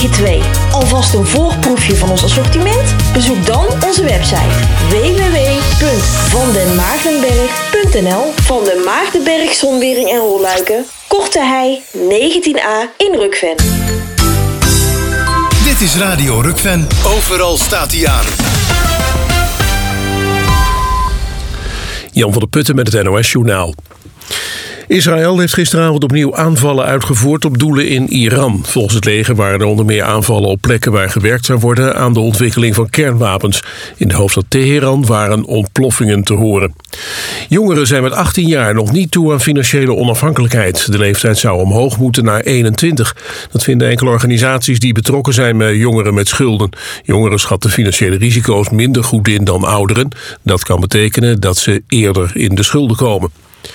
Alvast een voorproefje van ons assortiment? Bezoek dan onze website www.vandenmaartenberg.nl. Van den Maartenberg Zonwering en Rolluiken, Korte Hei 19a in Rukven. Dit is Radio Rukven. Overal staat hij aan. Jan van der Putten met het NOS-journaal. Israël heeft gisteravond opnieuw aanvallen uitgevoerd op doelen in Iran. Volgens het leger waren er onder meer aanvallen op plekken waar gewerkt zou worden aan de ontwikkeling van kernwapens. In de hoofdstad Teheran waren ontploffingen te horen. Jongeren zijn met 18 jaar nog niet toe aan financiële onafhankelijkheid. De leeftijd zou omhoog moeten naar 21. Dat vinden enkele organisaties die betrokken zijn bij jongeren met schulden. Jongeren schatten financiële risico's minder goed in dan ouderen. Dat kan betekenen dat ze eerder in de schulden komen.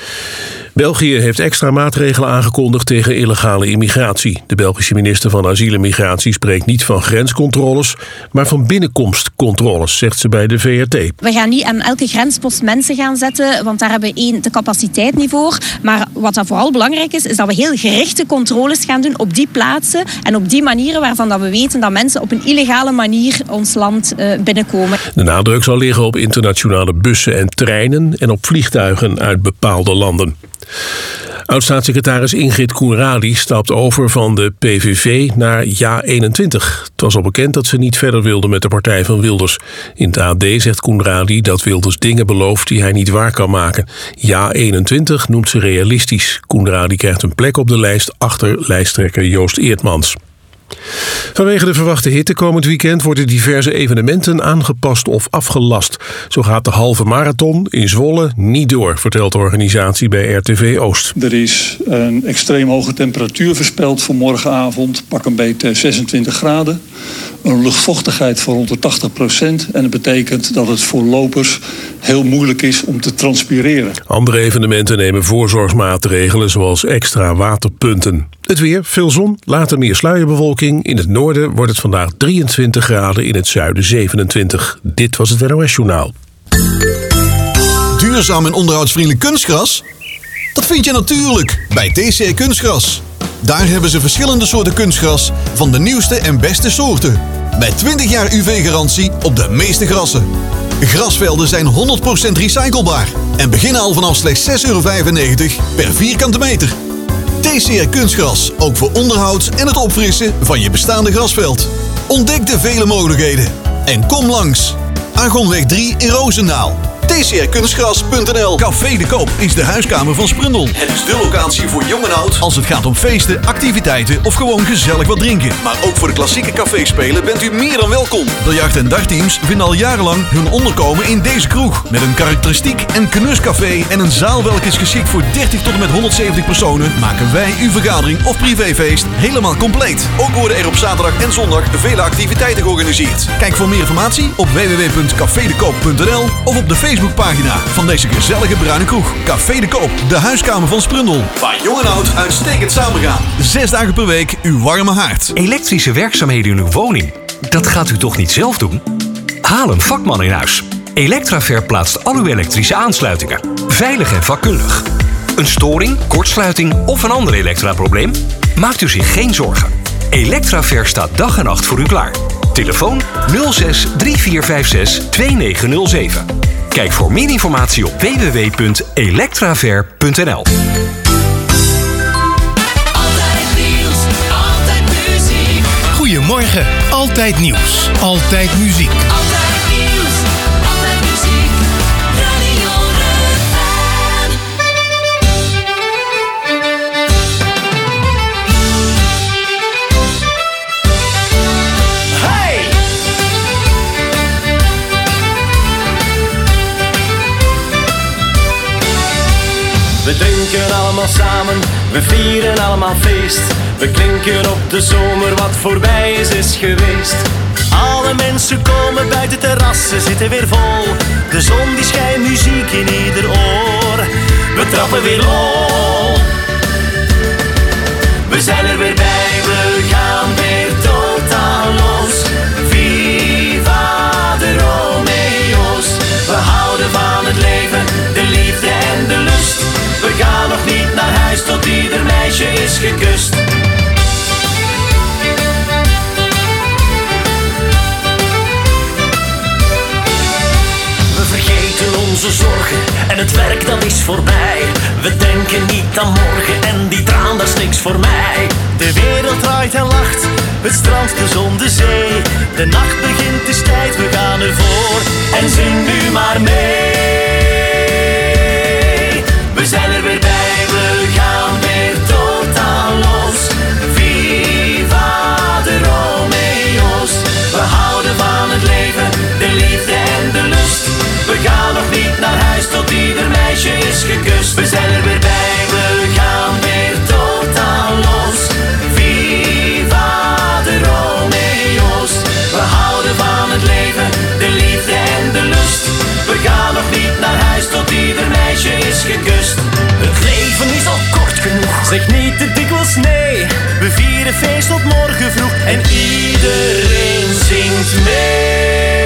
België heeft extra maatregelen aangekondigd tegen illegale immigratie. De Belgische minister van Asiel en Migratie spreekt niet van grenscontroles, maar van binnenkomstcontroles, zegt ze bij de VRT. We gaan niet aan elke grenspost mensen gaan zetten, want daar hebben we de capaciteit niet voor. Maar wat dat vooral belangrijk is dat we heel gerichte controles gaan doen op die plaatsen en op die manieren waarvan dat we weten dat mensen op een illegale manier ons land binnenkomen. De nadruk zal liggen op internationale bussen en treinen en op vliegtuigen uit bepaalde landen. Oud-staatssecretaris Ingrid Koenradi stapt over van de PVV naar JA21. Het was al bekend dat ze niet verder wilde met de partij van Wilders. In het AD zegt Koenradi dat Wilders dingen belooft die hij niet waar kan maken. JA21 noemt ze realistisch. Koenradi krijgt een plek op de lijst achter lijsttrekker Joost Eertmans. Vanwege de verwachte hitte komend weekend worden diverse evenementen aangepast of afgelast. Zo gaat de halve marathon in Zwolle niet door, vertelt de organisatie bij RTV Oost. Er is een extreem hoge temperatuur voorspeld voor morgenavond, pak een beetje 26 graden. Een luchtvochtigheid van rond de 80%. En dat betekent dat het voor lopers heel moeilijk is om te transpireren. Andere evenementen nemen voorzorgsmaatregelen zoals extra waterpunten. Het weer, veel zon, later meer sluierbewolking. In het noorden wordt het vandaag 23 graden, in het zuiden 27. Dit was het NOS-journaal. Duurzaam en onderhoudsvriendelijk kunstgras? Dat vind je natuurlijk bij TCR Kunstgras. Daar hebben ze verschillende soorten kunstgras van de nieuwste en beste soorten. Met 20 jaar UV-garantie op de meeste grassen. Grasvelden zijn 100% recyclebaar en beginnen al vanaf slechts €6,95 per vierkante meter. TCR Kunstgras, ook voor onderhoud en het opfrissen van je bestaande grasveld. Ontdek de vele mogelijkheden en kom langs. Argonweg 3 in Roosendaal. TCRkunstgras.nl. Café de Koop is de huiskamer van Sprundel. Het is de locatie voor jong en oud als het gaat om feesten, activiteiten of gewoon gezellig wat drinken. Maar ook voor de klassieke caféspelen bent u meer dan welkom. Biljart- en dartteams vinden al jarenlang hun onderkomen in deze kroeg. Met een karakteristiek en knuscafé en een zaal welke is geschikt voor 30 tot en met 170 personen, maken wij uw vergadering of privéfeest helemaal compleet. Ook worden er op zaterdag en zondag vele activiteiten georganiseerd. Kijk voor meer informatie op www.cafedekoop.nl of op de Facebookpagina van deze gezellige bruine kroeg. Café de Koop, de huiskamer van Sprundel. Waar jong en oud uitstekend samengaan. 6 dagen per week uw warme haard. Elektrische werkzaamheden in uw woning. Dat gaat u toch niet zelf doen? Haal een vakman in huis. Electraver plaatst al uw elektrische aansluitingen. Veilig en vakkundig. Een storing, kortsluiting of een ander elektraprobleem? Maakt u zich geen zorgen. Electraver staat dag en nacht voor u klaar. Telefoon 06 3456 2907. Kijk voor meer informatie op www.electraver.nl. Altijd nieuws, altijd muziek. Goedemorgen, altijd nieuws, altijd muziek. Altijd nieuws, altijd muziek. Radio Rukven. Hey! We drinken allemaal samen, we vieren allemaal feest. We klinken op de zomer, wat voorbij is geweest. Alle mensen komen buiten, terrassen zitten weer vol. De zon die schijnt, muziek in ieder oor. We trappen weer lol. We zijn er weer bij, we gaan weer totaal los. Viva de Romeo's. We houden van het leven, de liefde en de lust. We gaan nog niet naar huis tot ieder meisje is gekust. En het werk dat is voorbij. We denken niet aan morgen en die traan, dat is niks voor mij. De wereld draait en lacht, het strand, de zon, de zee. De nacht begint, het is tijd, we gaan ervoor. En zing nu maar mee. We zijn er weer bij, we gaan weer totaal los. Viva de Romeo's. We houden van het leven, de liefde en de lust. We gaan nog niet naar huis tot ieder meisje is gekust. We zijn er weer bij, we gaan weer totaal los. Viva de Romeo's. We houden van het leven, de liefde en de lust. We gaan nog niet naar huis tot ieder meisje is gekust. Het leven is al kort genoeg, zeg niet te dikwijls nee. We vieren feest tot morgen vroeg en iedereen zingt mee.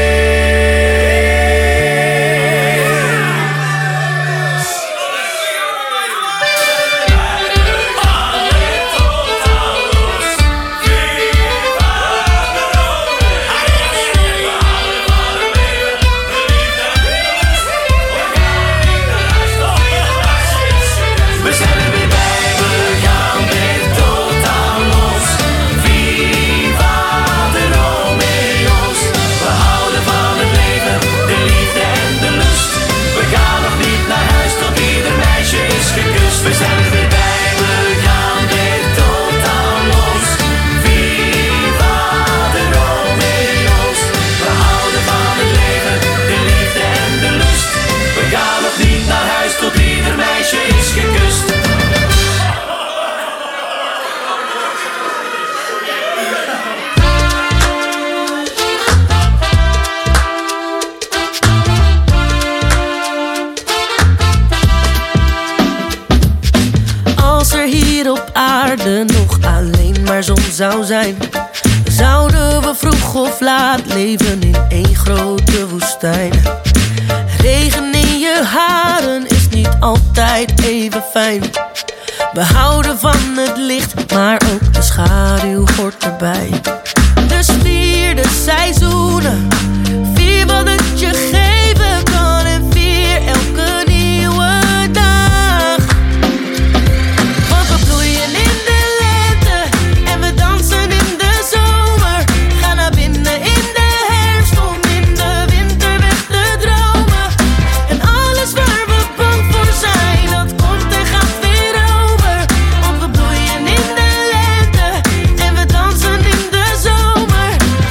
Nog alleen maar zon zou zijn, zouden we vroeg of laat leven in één grote woestijn. Regen in je haren is niet altijd even fijn. We houden van het licht, maar ook de schaduw hoort erbij. Dus vier de seizoenen, vier wat het je geven kan en vier elke nieuwe dag. Want we bloeien in de lente en we dansen in de zomer. Ga naar binnen in de herfst om in de winter weg te dromen. En alles waar we bang voor zijn, dat komt en gaat weer over. Want we bloeien in de lente en we dansen in de zomer.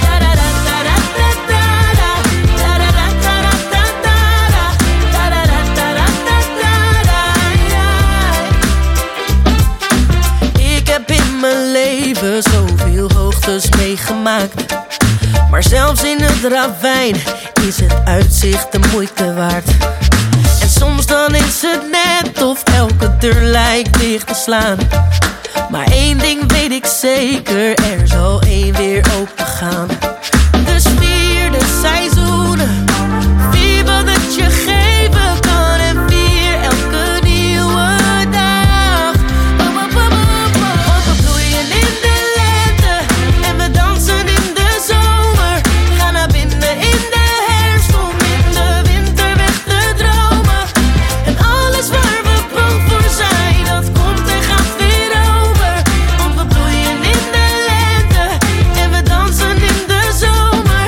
Ik heb in mijn leven zoveel hoogtes meegemaakt, maar zelfs in het ravijn is het uitzicht de moeite waard. En soms dan is het net of elke deur lijkt dicht te slaan. Maar één ding weet ik zeker, er zal één weer open gaan. Dus vier de seizoenen, vier wat het je geven kan en vier elke nieuwe dag. Want we bloeien in de lente en we dansen in de zomer. Ga naar binnen in de herfst om in de winter weg te dromen. En alles waar we bang voor zijn, dat komt en gaat weer over. Want we bloeien in de lente en we dansen in de zomer.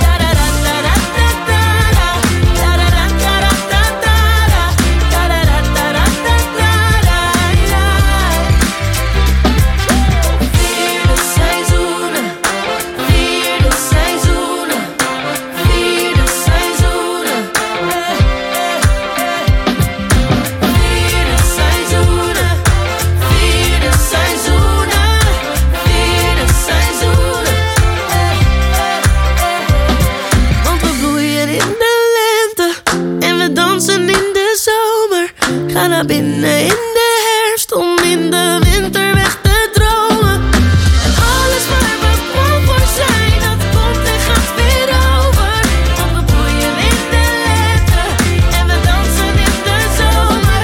Vierde seizoenen, vierde seizoenen, vierde seizoenen. Vierde seizoenen, vierde seizoenen, vierde seizoenen. Want we bloeien in de lente en we dansen in de zomer. Ga naar binnen in de herfst om in de winter weg te dromen. En alles waar we bang voor zijn, dat komt en gaat weer over. Want we bloeien in de lente en we dansen in de zomer.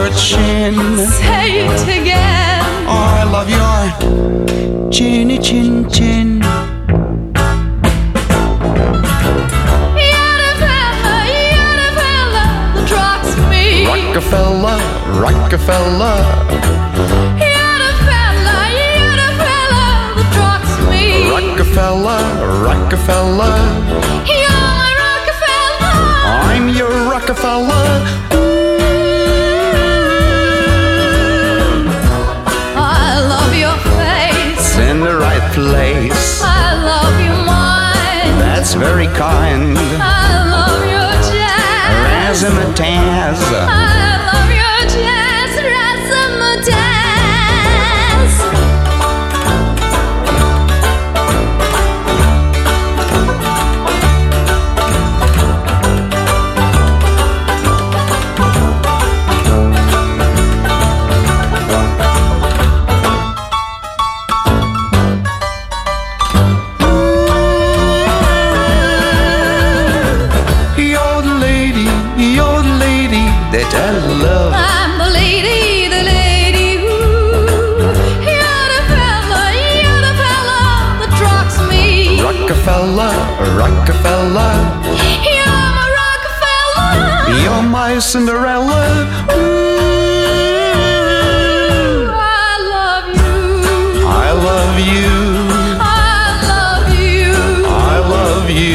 your chin. Say it again. Oh, I love your chinny chin chin. Rockefeller, Rockefeller. You're the fella that drugs me. Rockefeller, Rockefeller. You're my Rockefeller. I'm your Rockefeller. I love your face. It's in the right place. I love your mind. That's very kind. I love your jazz. Razzmatazz. I love your jazz. Razzmatazz. That I love. I'm the lady who. You're the fella that drugs me. Rockefeller, Rockefeller. You're my Rockefeller. You're my Cinderella. Ooh, I love you. I love you. I love you. I love you.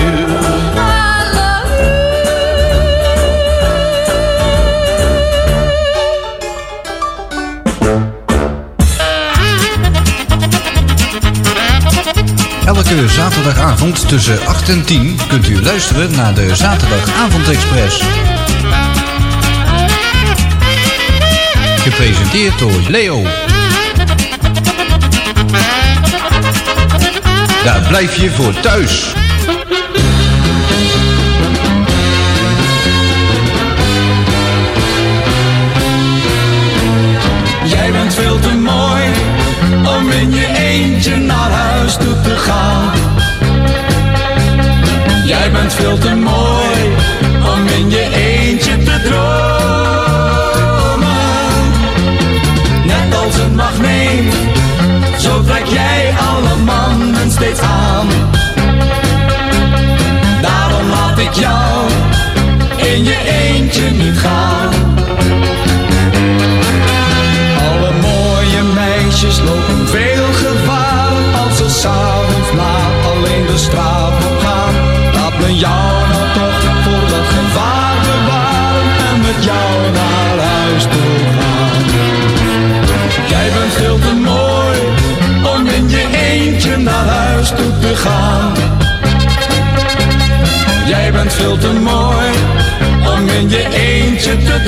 Elke zaterdagavond tussen 8 en 10 kunt u luisteren naar de Zaterdagavondexpress. Gepresenteerd door Leo. Daar blijf je voor thuis. Jij bent veel te mooi om in je eentje naar huis toe te gaan. Jij bent veel te mooi om in je eentje te dromen. Net als een magneet, zo trek jij alle mannen steeds aan. Daarom laat ik jou in je eentje niet gaan. Alle mooie meisjes lopen veel gevaar als ze 's avonds laat alleen de straat op gaan. Laat me jou nou toch voor dat gevaar bewaren en met jou naar huis toe gaan. Jij bent veel te mooi om in je eentje naar huis toe te gaan. Jij bent veel te mooi om in je eentje te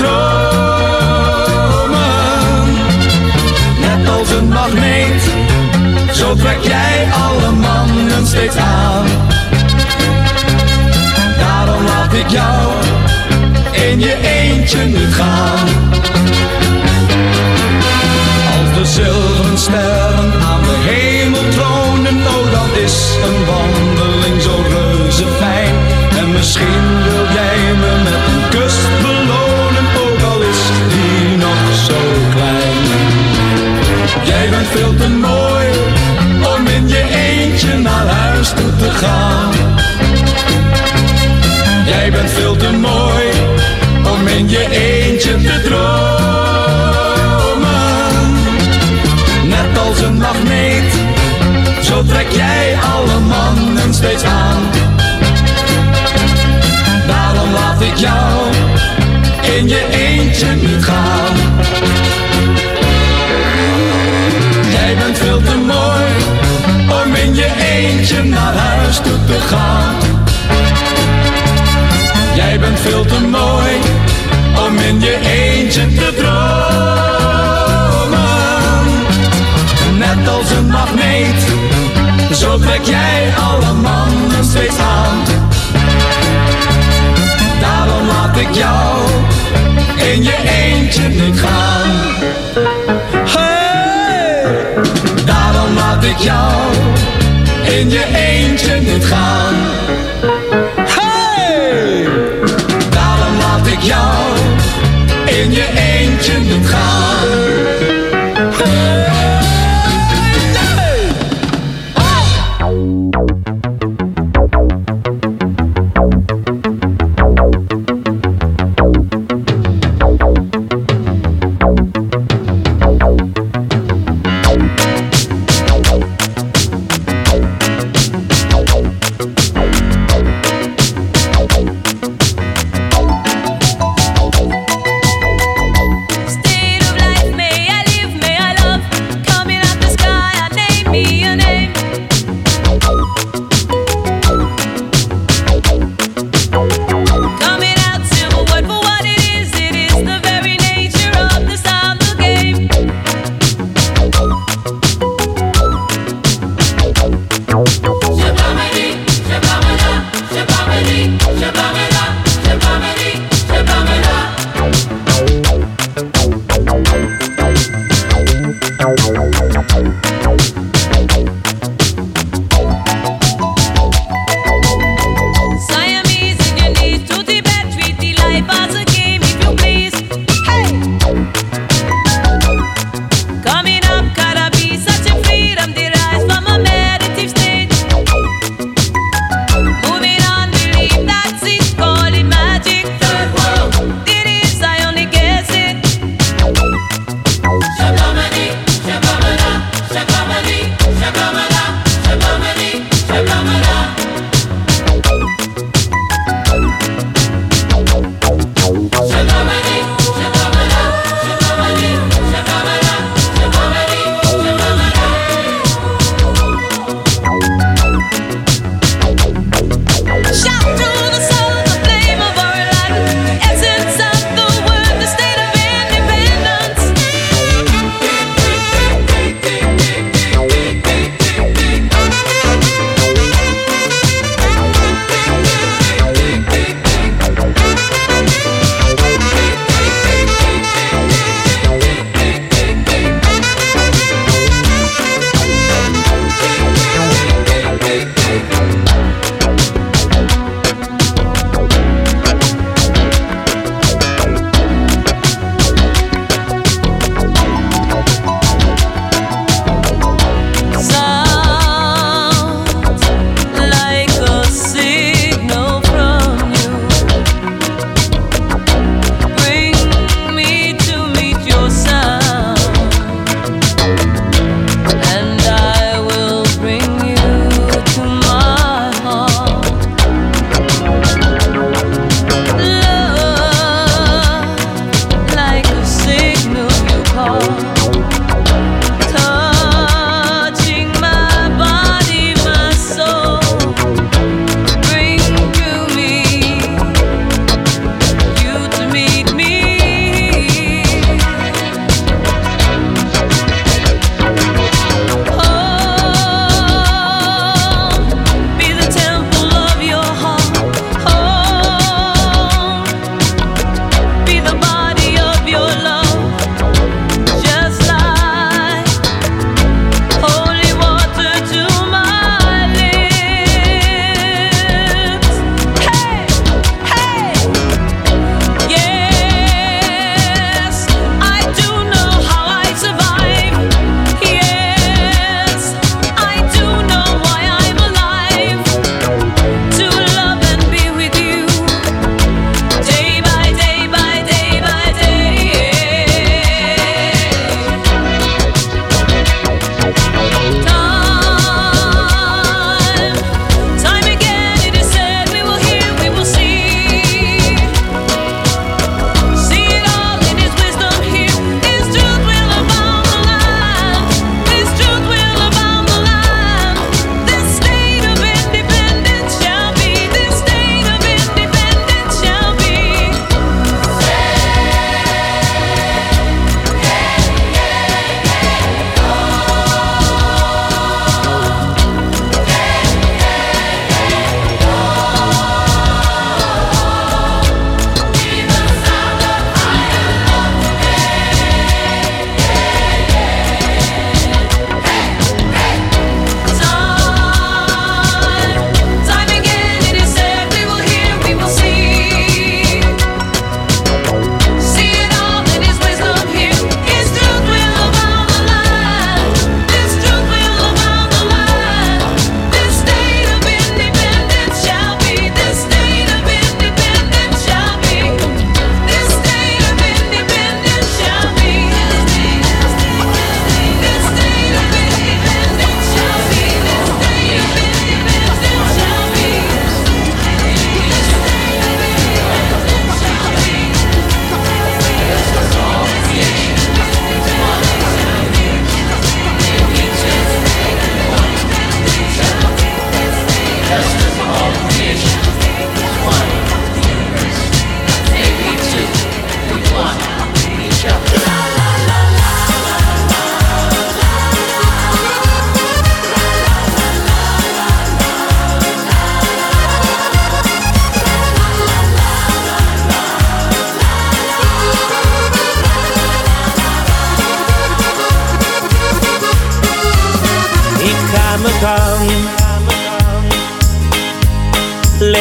dromen. Net als een magneet, zo trek jij alle mannen steeds aan. Daarom laat ik jou in je eentje niet gaan. Als de zilveren sterren aan de hemel tronen, oh dan is een wandeling zo reuze fijn. En misschien wil jij me met een kus belonen, ook al is die nog zo klein. Jij bent veel te mooi om in je eentje naar huis toe te gaan. Jij bent veel te mooi om in je eentje te dromen. Net als een magneet, zo trek jij alle mannen steeds aan. Daarom laat ik jou in je eentje niet gaan. Jij bent veel te mooi om in je eentje naar huis toe te gaan. Jij bent veel te mooi om in je eentje te dromen. Net als een magneet, zo trek jij alle mannen steeds aan. Daarom laat ik jou in je eentje niet gaan. Hey! Daarom laat ik jou in je eentje niet gaan. Hey! Daarom laat ik jou in je eentje niet gaan. State of life.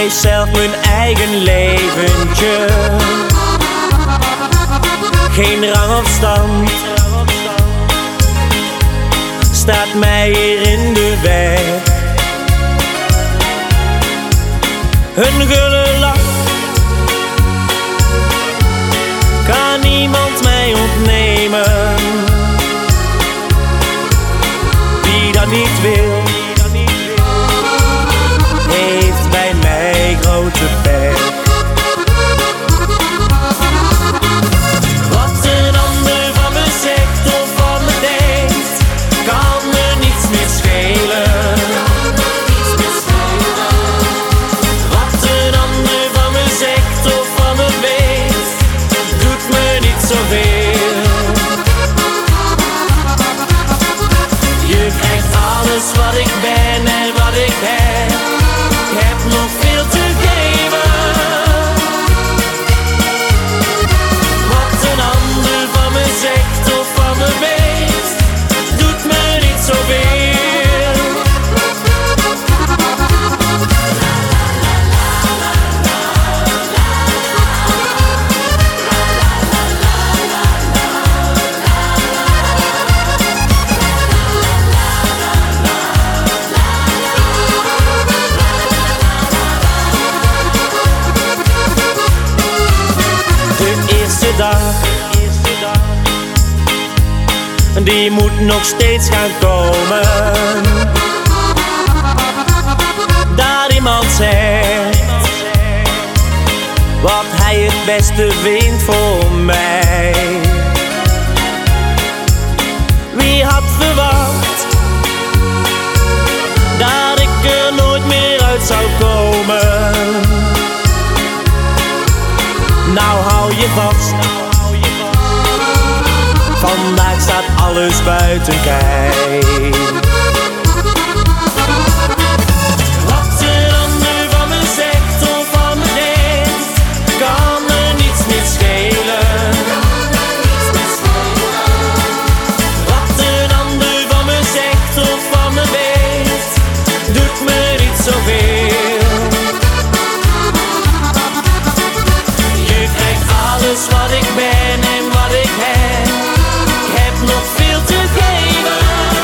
leef zelf mijn eigen leventje. Geen rang of stand staat mij hier in de weg. Een gulle lach kan niemand mij ontnemen. Wie dat niet wil, heeft bij mij grote pech. Wat een ander van me zegt of van me denkt, kan me niets meer schelen. Wat een ander van me zegt of van me weet, doet me niet zoveel. Je krijgt alles wat ik ben en wat ik heb. Ik heb nog veel te geven. Wat een ander van me zegt of van me weet, doet me niet zoveel. Die moet nog steeds gaan komen. Dat iemand zegt wat hij het beste vindt voor mij. Wie had verwacht dat ik er nooit meer uit zou komen? Nou hou je vast, vandaag staat alles buiten kijf. Wat een ander van me zegt of van me denkt, kan me niets meer schelen. Wat een ander van me zegt of van me weet, doet me niet zoveel. Je krijgt alles wat ik ben en wat ik heb. Nog veel te geven.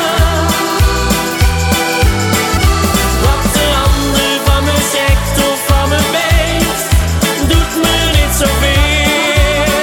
Wat een ander van me zegt of van me weet, doet me niet zoveel.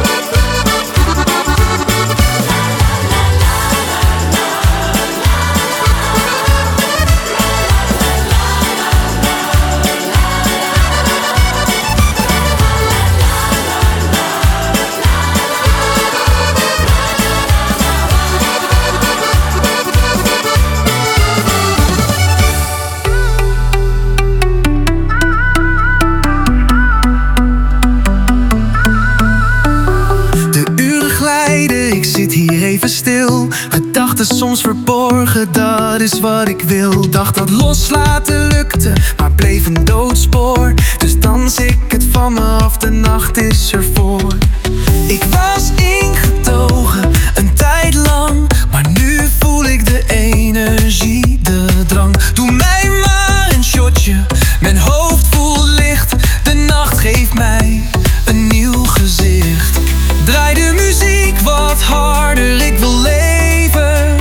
Gedachten soms verborgen, dat is wat ik wil. Dacht dat loslaten lukte, maar bleef een doodspoor. Dus dans ik het van me af, de nacht is ervoor. Ik was ingetogen, een tijd lang, maar nu voel ik de energie, de drang. Doe mij maar een shotje, mijn hoofd voelt licht. De nacht geeft mij een nieuw gezicht. Draai de muziek wat harder, ik wil leven.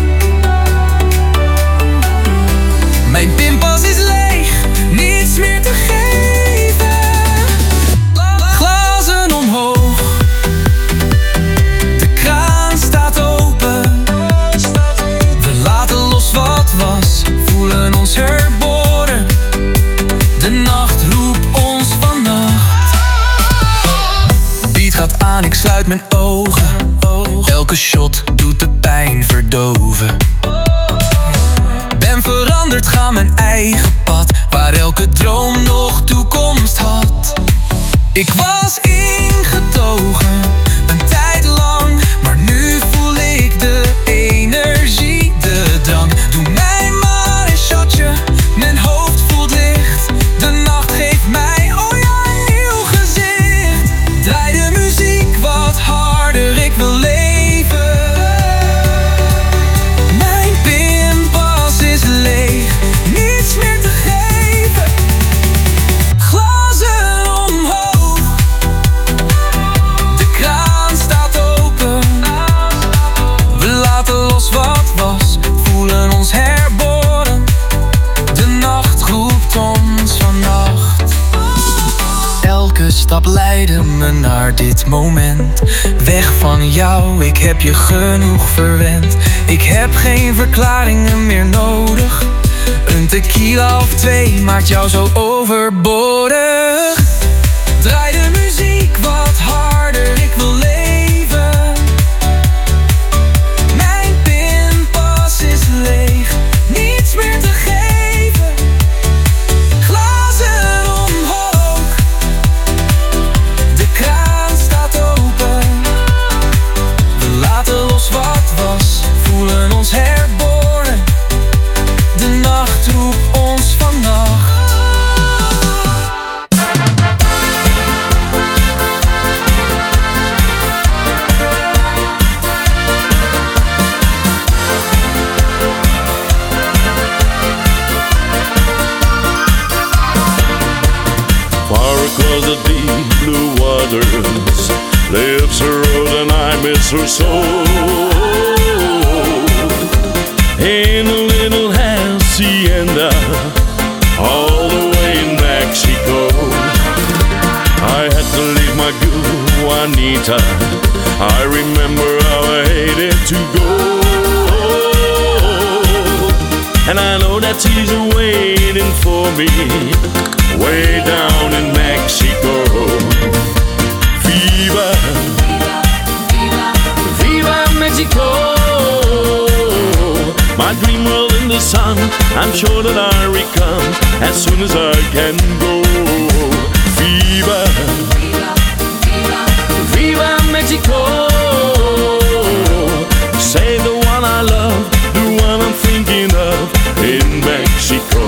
Mijn pinpas is leeg, niets meer te geven. Glazen omhoog, de kraan staat open. We laten los wat was, voelen ons herboren. De nacht roept ons vannacht. Beat gaat aan, ik sluit mijn ogen. Elke shot doet de pijn verdoven. Ben veranderd, ga mijn eigen pad, waar elke droom nog toekomst had. Ik was ingetogen, een tijd lang, maar nu voel ik de energie, de drang. Doe mij maar een shotje, mijn hoofd voelt licht. De nacht geeft mij, oh ja, een nieuw gezicht. Draai de muziek wat harder, ik wil leven. Mijn pinpas is leeg, niets meer te geven. het moment. Weg van jou, ik heb je genoeg verwend. Ik heb geen verklaringen meer nodig. Een tequila of 2 maakt jou zo overbodig. Draai de muziek wat harder, ik wil leven. Mijn pinpas is leeg, niets meer te geven. Glazen omhoog, de kraan staat open. We laten los wat was, voelen ons herboren. De nacht roept ons vannacht. Far across the deep blue waters lives a road and I miss her so. In a little hacienda all the way in Mexico, I had to leave my good Juanita. I remember how I hated to go, and I know that she's waiting for me way down in Mexico. Viva, viva, viva Mexico. My dream world in the sun, I'm sure that I recome as soon as I can go. Viva, viva, viva, viva Mexico. Say the one I love, the one I'm thinking of in Mexico.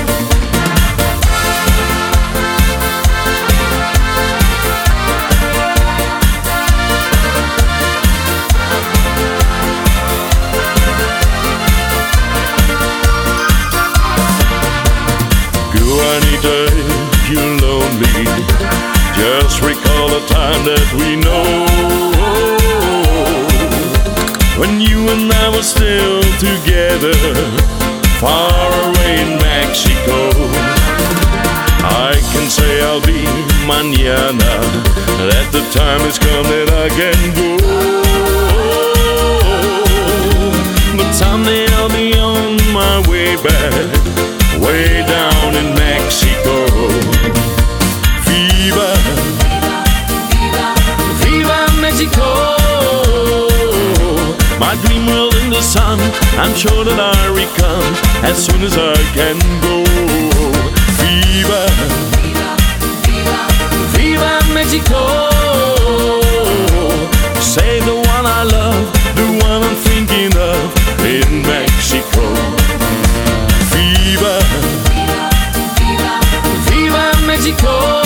Juanita, if you're lonely, just recall the time that we know, when you and I were still together, far away in Mexico. I can say I'll be mañana, that the time has come that I can go, but someday I'll be on my way back, way down in Mexico. Viva, viva, viva Mexico. My dream world in the sun, I'm sure that I recome as soon as I can go. Viva, viva, viva, viva Mexico. Say the one I love, the one I'm thinking of in Mexico. Viva, viva, viva, viva Mexico.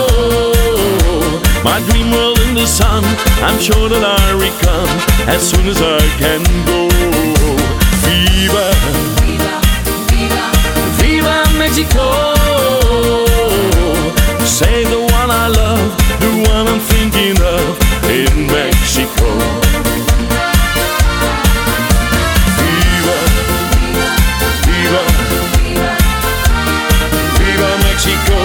My dream world in the sun, I'm sure that I recome as soon as I can go. Viva, viva, viva, viva Mexico. Say the one I love, the one I'm thinking of in Mexico. Viva, viva, viva, viva Mexico.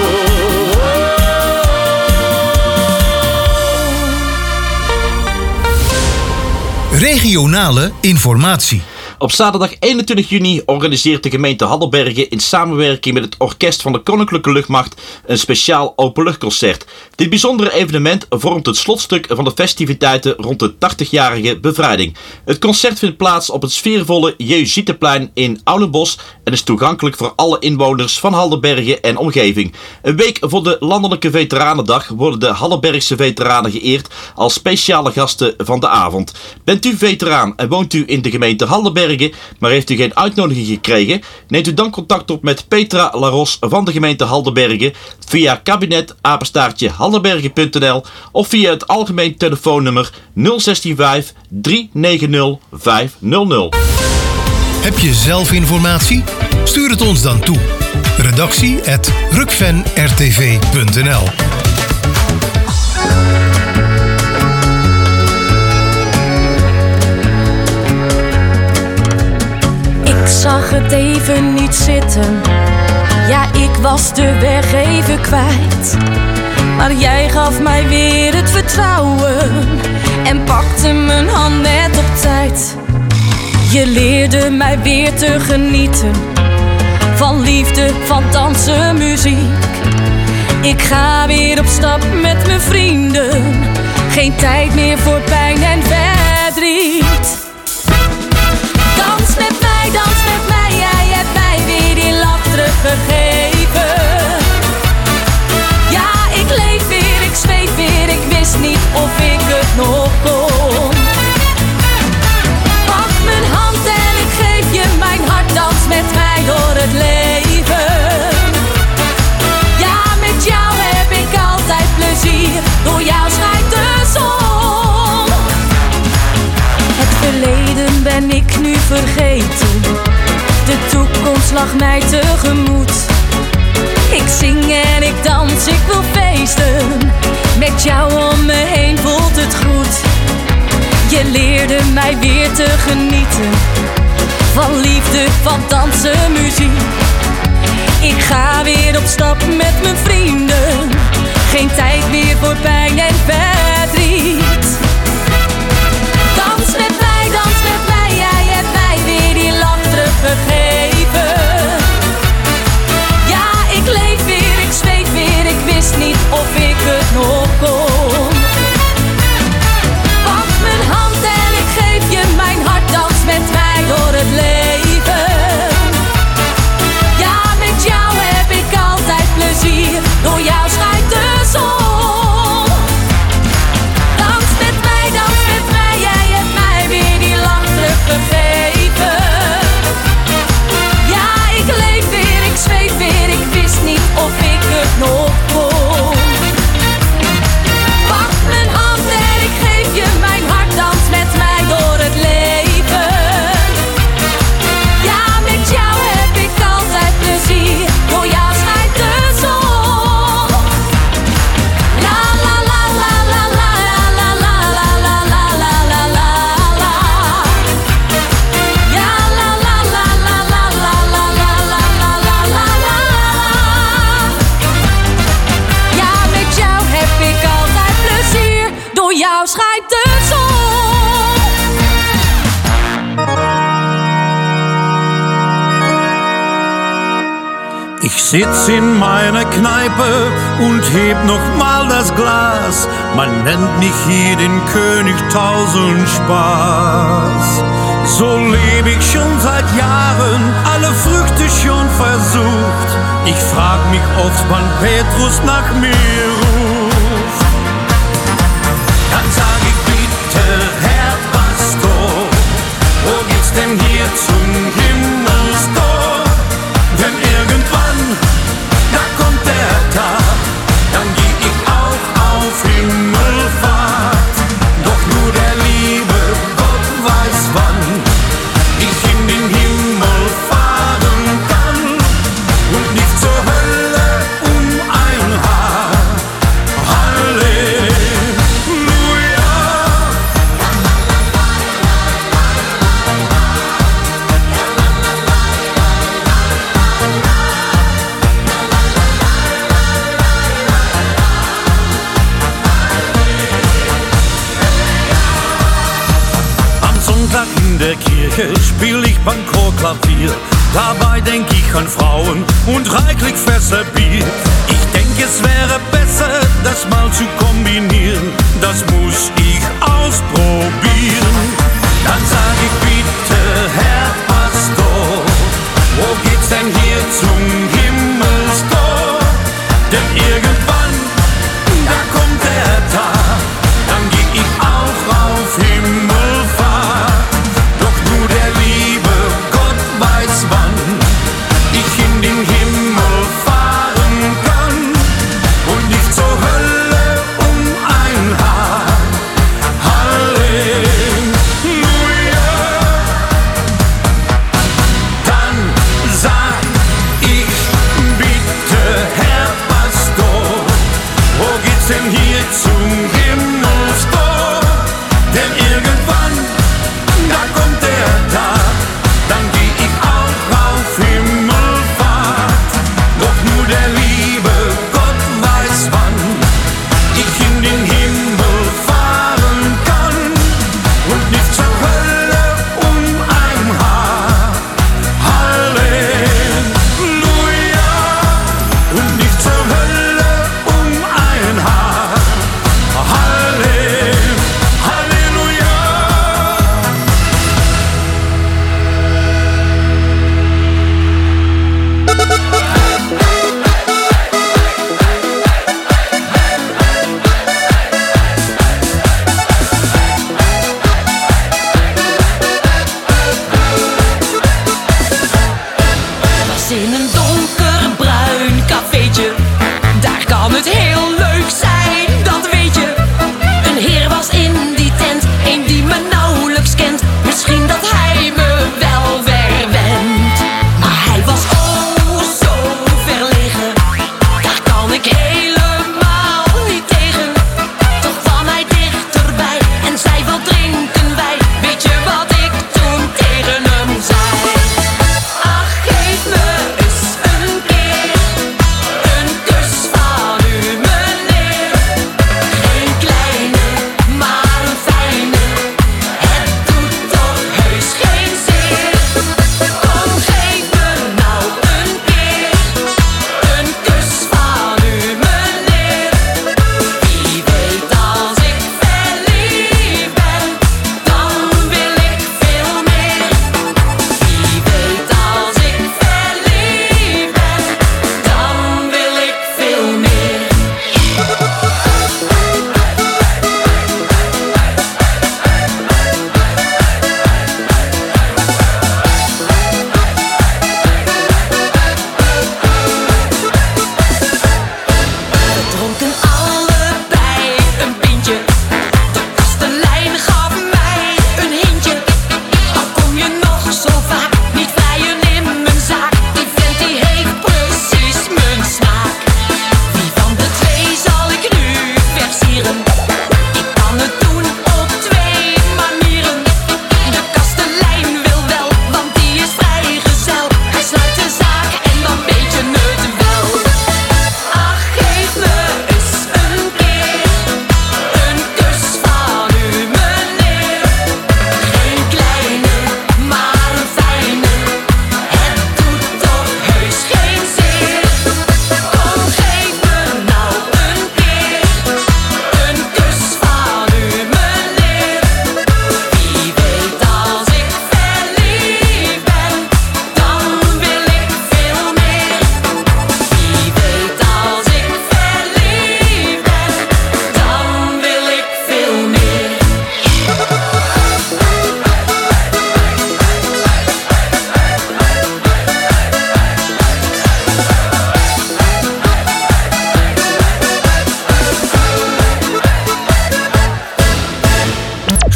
Regionale informatie. Op zaterdag 21 juni organiseert de gemeente Haddenbergen in samenwerking met het orkest van de Koninklijke Luchtmacht een speciaal openluchtconcert. Dit bijzondere evenement vormt het slotstuk van de festiviteiten rond de 80-jarige bevrijding. Het concert vindt plaats op het sfeervolle Jezuïetenplein in Oudenbosch en is toegankelijk voor alle inwoners van Haddenbergen en omgeving. Een week voor de Landelijke Veteranendag worden de Haddenbergse veteranen geëerd als speciale gasten van de avond. Bent u veteraan en woont u in de gemeente Haddenbergen, maar heeft u geen uitnodiging gekregen? Neemt u dan contact op met Petra Laros van de gemeente Haddenbergen via kabinet@haddenbergen.nl of via het algemeen telefoonnummer 0165 390 500. Heb je zelf informatie? Stuur het ons dan toe. Redactie@rukvenrtv.nl. Ik zag het even niet zitten. Ja, ik was de weg even kwijt. Maar jij gaf mij weer het vertrouwen en pakte mijn hand net op tijd. Je leerde mij weer te genieten van liefde, van dansen, muziek. Ik ga weer op stap met mijn vrienden. Geen tijd meer voor pijn en verdriet. Dans met mij, jij hebt mij weer die lach teruggegeven. Ja, ik leef weer, ik zweef weer, ik wist niet of ik het nog kon. Pak mijn hand en ik geef je mijn hart, dans met mij door het leven. Ja, met jou heb ik altijd plezier, door jou schijnt de zon. Het verleden ben ik nu vergeten, de toekomst lag mij tegemoet. Ik zing en ik dans, ik wil feesten, met jou om me heen voelt het goed. Je leerde mij weer te genieten van liefde, van dansen, muziek. Ik ga weer op stap met mijn vrienden, geen tijd meer voor pijn en verdriet. Dans met mij, jij hebt mij weer die lach teruggegeven. Ja, ik leef weer, ik zweef weer, ik wist niet of ik het nog kon. Pak mijn hand en ik geef je mijn hart, dans met mij door het leven. Ja, met jou heb ik altijd plezier, door jou schijnt de zon. Dans met mij, jij hebt mij weer die lach teruggegeven. Ja, ik leef weer, ik zweef weer, ik wist niet of ik het nog kon. Pak mijn hand en ik geef je mijn hart, dans met mij door het leven. Ja, met jou heb ik altijd plezier, door jou schijnt de zon. La la la la la la la la la la la la la la la. Ja, la la la la la la la la la la la la la. Ja, met jou heb ik altijd plezier, door jou schijnt de zon. Ich sitz in meiner Kneipe und heb nochmal das Glas. Man nennt mich hier den König tausend Spaß. So leb ich schon seit Jahren, alle Früchte schon versucht. Ich frag mich oft, wann Petrus nach mir ruft. Dann sag ich bitte, Herr Pastor, wo geht's denn hier zum Himmelstor? Denn irgendwann, da kommt der Tag, dann geh ich auch auf Himmelfahrt. Doch nur der liebe Gott weiß wann ich in den Himmel fahren kann. Und nicht zur Hölle um ein Haar. Halleluja. In der Kirche spiel ich beim Chorklavier. Dabei denk ich an Frauen und reichlich Fässer Bier. Ich denk, es wäre besser, das mal zu kombinieren. Das muss ich ausprobieren. Dann sag ich bitte, Herr Pastor, wo geht's denn hier zum Himmelstor? Denn irgendwann, da kommt der Tag, dann geh ich auch auf Himmelfahrt. Der liebe Gott weiß wann ich in den Himmel fahren kann. Und nicht zur Hölle um ein Haar.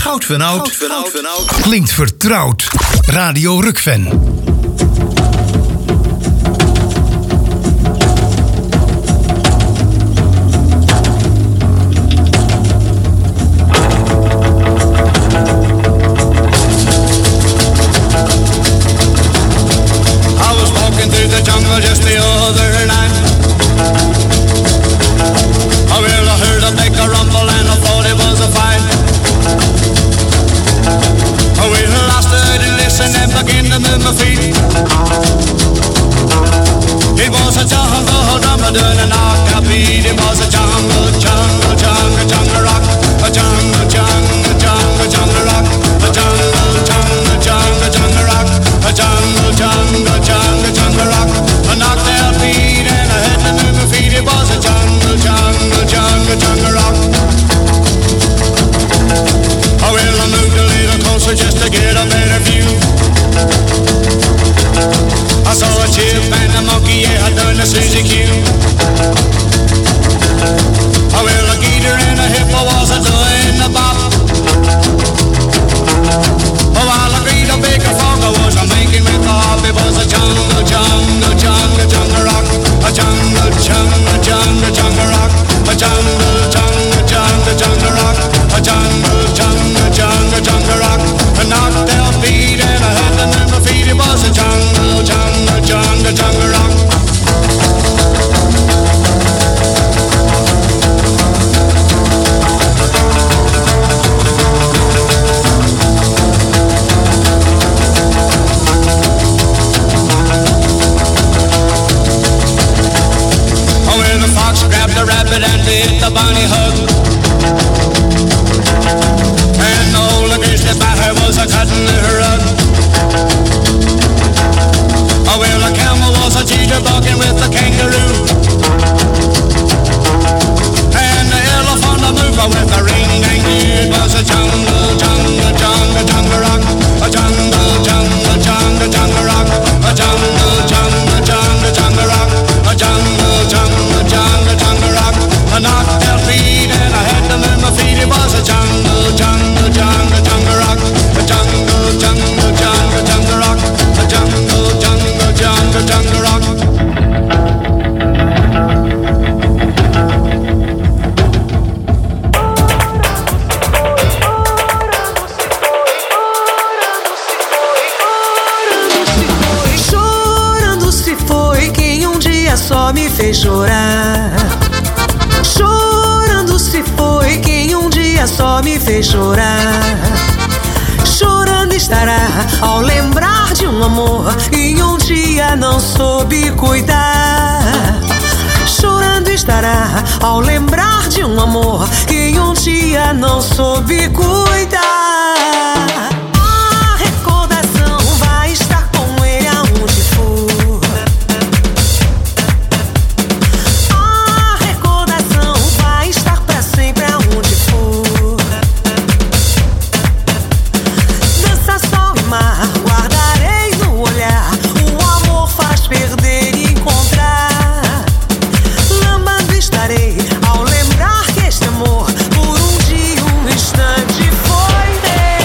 Goud van Oud. Klinkt vertrouwd. Radio Rukven. Just the other night, well, I heard a big rumble and I thought it was a fight. Well, I stood and listened and began to move my feet. It was a jungle drummer doing a knock beat. It was a jungle, jungle, jungle, jungle rock. A jungle, jungle, jungle, jungle rock. A jungle, jungle, jungle, jungle rock. A jungle, jungle, jungle, jungle rock. A knocked out beat and I had to move my feet. It was a jungle, jungle, jungle, jungle rock. Oh, well, I moved a little closer just to get a better view. I saw a chip and a monkey, yeah, I done the Suzy Q. Oh, well, a gator and a hippo was a doing the bop. Oh, while a great a big frog was a making with the hop. It was a jungle, jungle, jungle, jungle rock. A jungle, jungle, jungle, jungle rock. A jungle, jungle, jungle, jungle rock. A jungle, jungle, jungle, jungle rock. A knocked out beat and I had to move my feet. It was a jungle, jungle, jungle, jungle rock. The rabbit and did the bunny hug. And the old grizzly bear was a cutting her rug. Oh, well, the camel was a jitterbugging with the kangaroo. And the elephant a mover with a ring-dang-doo. It was a jungle, jungle, jungle, jungle rock. A jungle, jungle, jungle, jungle rock. A jungle, jungle, jungle, jungle rock. A jungle, jungle, jungle, jungle rock. I knocked out beat and I had to move my feet. It was a jungle, jungle, jungle, jungle rock. A jungle, jungle, jungle, jungle rock. A jungle, jungle, jungle, jungle rock. Chorando se foi quem um dia só me fez chorar. Chorando se foi quem um dia só me fez chorar. Chorando estará ao lembrar de um amor que um dia não soube cuidar. Chorando estará ao lembrar de um amor que um dia não soube cuidar. A recordação vai estar com ele aonde for. Ao lembrar que este amor por um dia, um instante foi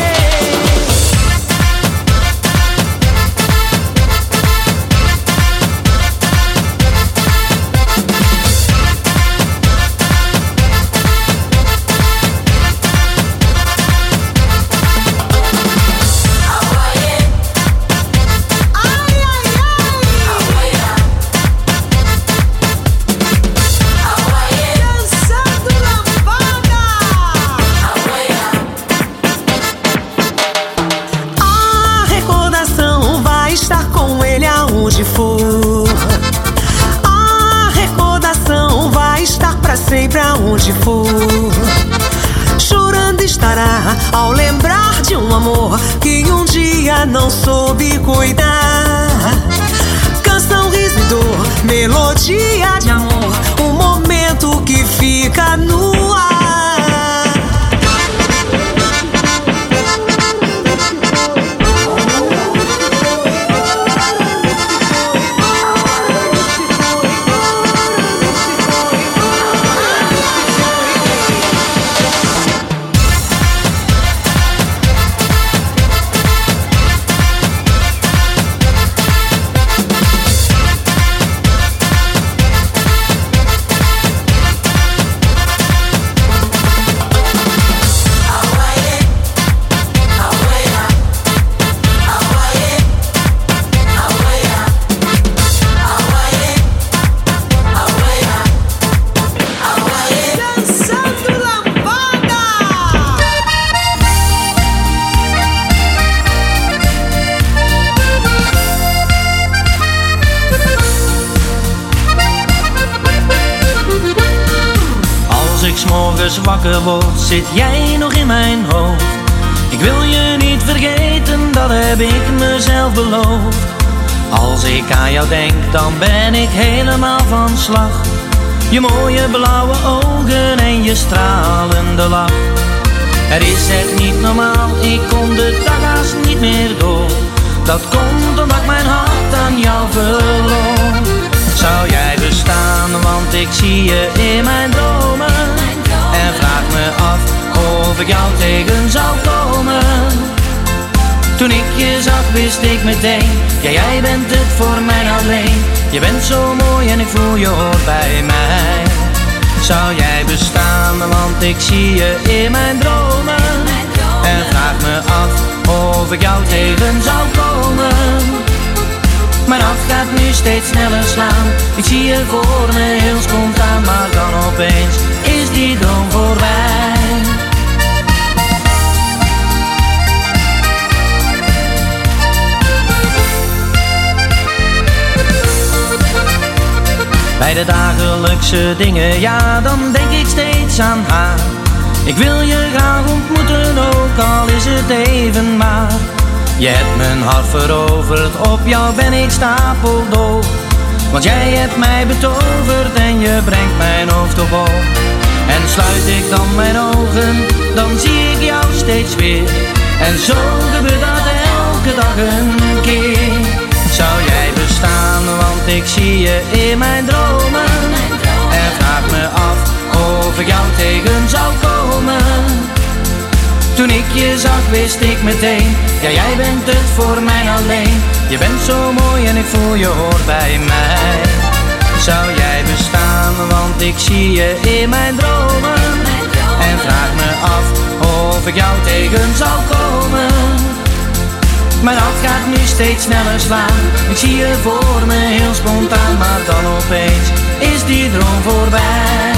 onde for. Chorando estará ao lembrar de um amor que um dia não soube cuidar. Canção, riso e dor, melodia de amor, um momento que fica no ar. morgens wakker word, zit jij nog in mijn hoofd. Ik wil je niet vergeten, dat heb ik mezelf beloofd. Als ik aan jou denk, dan ben ik helemaal van slag. Je mooie blauwe ogen en je stralende lach. Het is echt niet normaal, ik kom de dag haast niet meer door. Dat komt omdat ik mijn hart aan jou verloor. Zou jij bestaan, want ik zie je in mijn dromen. En vraag me af of ik jou tegen zou komen. Toen ik je zag wist ik meteen, ja jij bent het voor mij alleen. Je bent zo mooi en ik voel je hoort bij mij. Zou jij bestaan, want ik zie je in mijn dromen. En vraag me af of ik jou tegen zou komen. Mijn hart gaat nu steeds sneller slaan. Ik zie je voor me heel spontaan, maar dan opeens is die droom voorbij. Bij de dagelijkse dingen, ja, dan denk ik steeds aan haar. Ik wil je graag ontmoeten, ook al is het even maar. Je hebt mijn hart veroverd, op jou ben ik stapeldol. Want jij hebt mij betoverd en je brengt mijn hoofd op hol. En sluit ik dan mijn ogen, dan zie ik jou steeds weer. En zo gebeurt dat elke dag een keer. Zou jij bestaan, want ik zie je in mijn dromen. En vraag me af of ik jou tegen zou komen. Toen ik je zag wist ik meteen, ja jij bent het voor mij alleen. Je bent zo mooi en ik voel je hoort bij mij. Zou jij bestaan, want ik zie je in mijn dromen. En vraag me af of ik jou tegen zou komen. Mijn hart gaat nu steeds sneller slaan. Ik zie je voor me heel spontaan, maar dan opeens is die droom voorbij.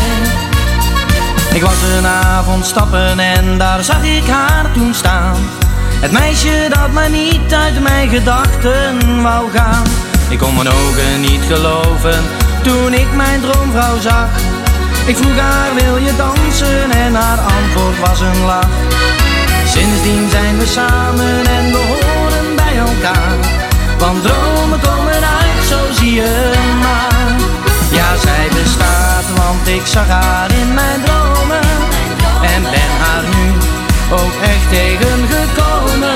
Ik was een avond stappen en daar zag ik haar toen staan. Het meisje dat maar niet uit mijn gedachten wou gaan. Ik kon mijn ogen niet geloven toen ik mijn droomvrouw zag. Ik vroeg haar wil je dansen en haar antwoord was een lach. Sindsdien zijn we samen en we horen bij elkaar. Want dromen komen uit, zo zie je maar. Ja, zij bestaat, want ik zag haar in mijn dromen. En ben haar nu ook echt tegengekomen.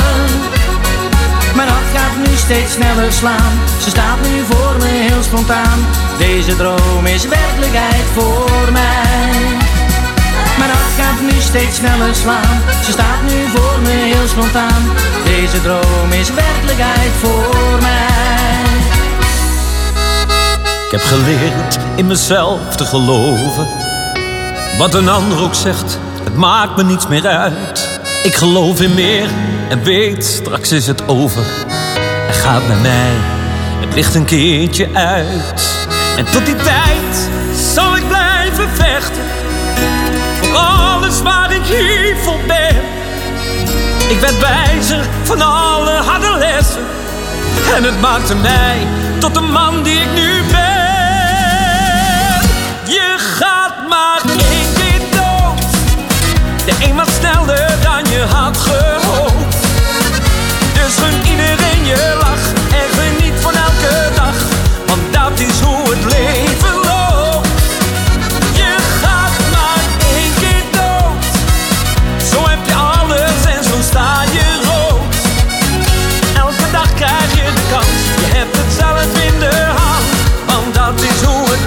Mijn hart gaat nu steeds sneller slaan. Ze staat nu voor me heel spontaan. Deze droom is werkelijkheid voor mij. Mijn hart gaat nu steeds sneller slaan. Ze staat nu voor me heel spontaan. Deze droom is werkelijkheid voor mij. Ik heb geleerd in mezelf te geloven. Wat een ander ook zegt, het maakt me niets meer uit. Ik geloof in meer en weet, straks is het over. Er gaat bij mij het licht een keertje uit. En tot die tijd zal ik blijven vechten. Voor alles waar ik hier voor ben. Ik werd wijzer van alle harde lessen. En het maakte mij tot de man die ik nu ben. Je gaat maar één keer dood. De een wat sneller dan je had gehoopt. Dus gun iedereen je lach. En geniet van elke dag. Want dat is hoe het leven loopt. Je gaat maar één keer dood. Zo heb je alles en zo sta je rood. Elke dag krijg je de kans. Je hebt het zelf in de hand. Want dat is hoe het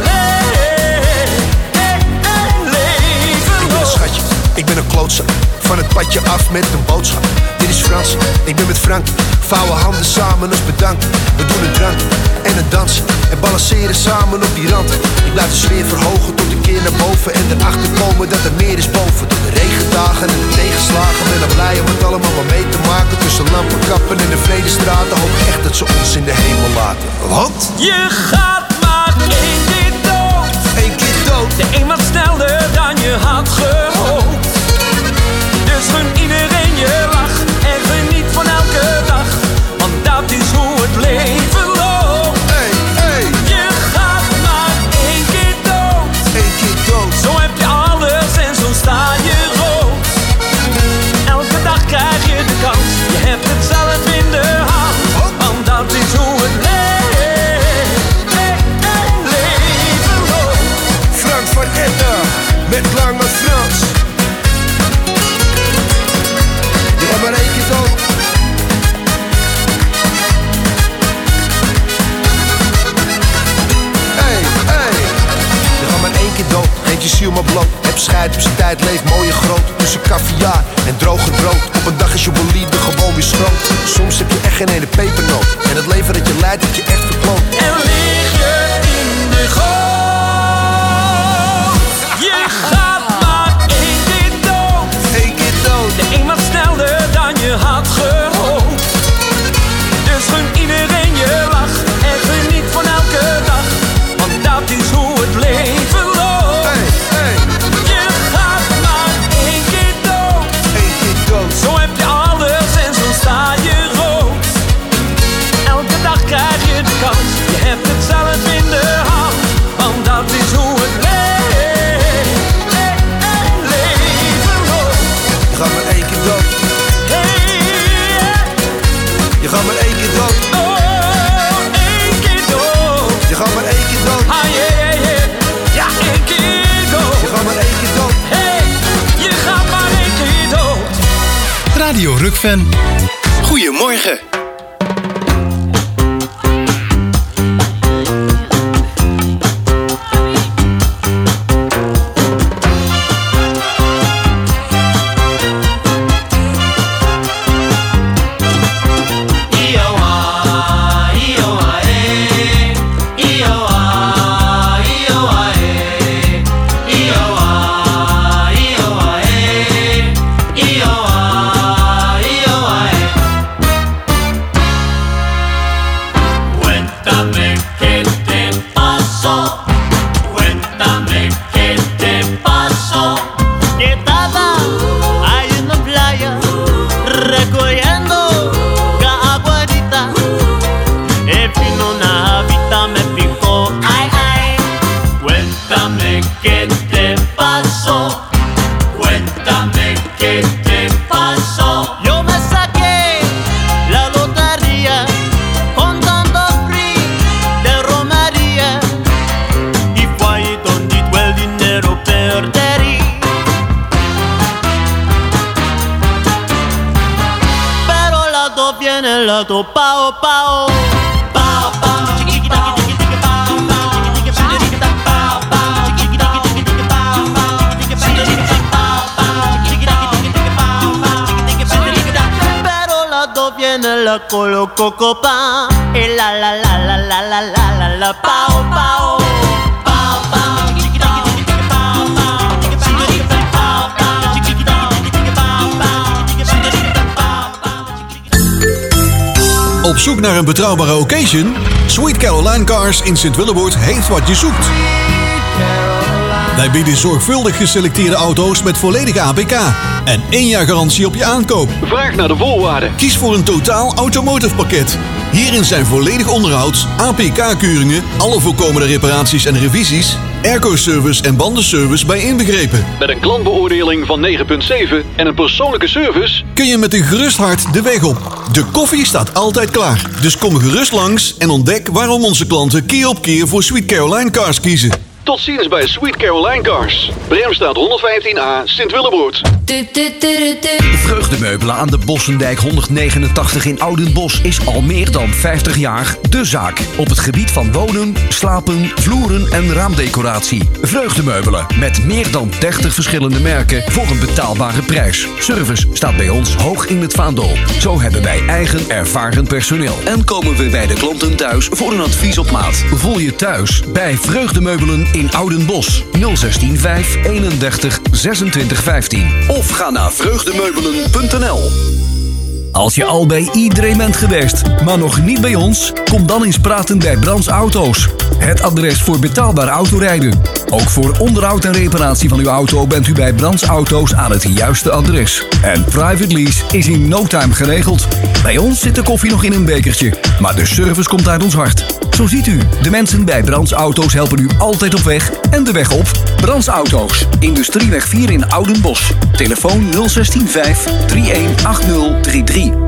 leven loopt. Schatje, ik ben een klootzak. Van het padje af met een boodschap. Dit is Frans, ik ben met Frank. Vouwen handen samen als bedankt. We doen een drank en een dans. En balanceren samen op die rand. Ik blijf de sfeer verhogen tot een keer naar boven. En erachter komen dat er meer is boven. Door de regendagen en de tegenslagen. Ben ik blij om het allemaal maar mee te maken. Tussen lampenkappen en de vredestraten. Hoop echt dat ze ons in de hemel laten. Want je gaat maar één keer dood. Eén keer dood. De een wat sneller dan je had gehoopt. Dus gun iedereen je lach. En geniet van elke dag. Want dat is hoe het leven loopt. Hey, hey. Je gaat maar één keer dood. Eén keer dood. Zo heb je alles en zo sta het leeft mooi en groot. Tussen caviar en droge brood. Op een dag is je bolide gewoon weer schroot. Soms heb je echt geen ene pepernoot. En het leven dat je leidt heb je echt verkloot. En lig je in de goot. Je gaat maar één keer dood. Eén keer dood. De een wat sneller dan je had gehoopt. Dus gun iedereen je lach. En geniet van elke dag. Want dat is hoe het leven loopt. Hey, hey. Je gaat maar één keer dood. Eén keer dood. Zo heb je alles en zo sta je rood. Elke dag krijg je de kans. Je hebt het zelf in de hand. Want dat is hoe het leven loopt. Je gaat maar één keer dood. Je gaat maar één keer dood. Oh, één keer dood. Je gaat maar één keer dood. Ah, ja, één keer dood. Je gaat maar één keer dood. Hey, je gaat maar één keer dood. Radio Rukven. Goedemorgen. Pao, pao, pao, pao, chiquita, chiquita, pao, pao, chiquita, pao, pao, chiquita, pao, pao, chiquita, pero las dos vienen la coloco copa, y la la la la la la la la la pao, pao. Op zoek naar een betrouwbare occasion? Sweet Caroline Cars in Sint-Willeboord heeft wat je zoekt. Wij bieden zorgvuldig geselecteerde auto's met volledige APK en 1 jaar garantie op je aankoop. Vraag naar de voorwaarden. Kies voor een totaal automotive pakket. Hierin zijn volledig onderhoud, APK-keuringen, alle voorkomende reparaties en revisies, airco-service en bandenservice bij inbegrepen. Met een klantbeoordeling van 9,7 en een persoonlijke service kun je met een gerust hart de weg op. De koffie staat altijd klaar. Dus kom gerust langs en ontdek waarom onze klanten keer op keer voor Sweet Caroline Cars kiezen. Tot ziens bij Sweet Caroline Cars. Bremstraat 115A, Sint-Willeboord. Vreugdemeubelen aan de Bossendijk 189 in Oudenbosch is al meer dan 50 jaar de zaak. Op het gebied van wonen, slapen, vloeren en raamdecoratie. Vreugdemeubelen met meer dan 30 verschillende merken voor een betaalbare prijs. Service staat bij ons hoog in het vaandel. Zo hebben wij eigen ervaren personeel. En komen we bij de klanten thuis voor een advies op maat. Voel je thuis bij Vreugdemeubelen in Oudenbosch 016 5 31 26 15. Of ga naar vreugdemeubelen.nl. Als je al bij iedereen bent geweest, maar nog niet bij ons, kom dan eens praten bij Brands Auto's. Het adres voor betaalbaar autorijden. Ook voor onderhoud en reparatie van uw auto bent u bij Brands Auto's aan het juiste adres. En private lease is in no time geregeld. Bij ons zit de koffie nog in een bekertje, maar de service komt uit ons hart. Zo ziet u, de mensen bij Brands Auto's helpen u altijd op weg en de weg op. Brands Auto's, Industrieweg 4 in Oudenbosch. Telefoon 016 5 318033.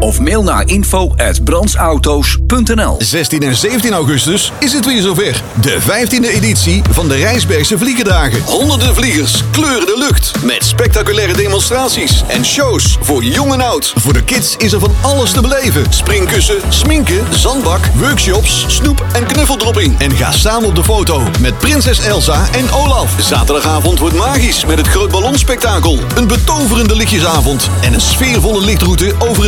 of mail naar info@brandsauto's.nl. 16 en 17 augustus is het weer zover. De 15e editie van de Rijsbergse Vliegendagen. Honderden vliegers kleuren de lucht met spectaculaire demonstraties en shows voor jong en oud. Voor de kids is er van alles te beleven. Springkussen, sminken, zandbak, workshops, snoep en knuffeldropping. En ga samen op de foto met prinses Elsa en Olaf. Zaterdagavond wordt magisch met het Groot Ballonspektakel. Een betoverende lichtjesavond en een sfeervolle lichtroute over het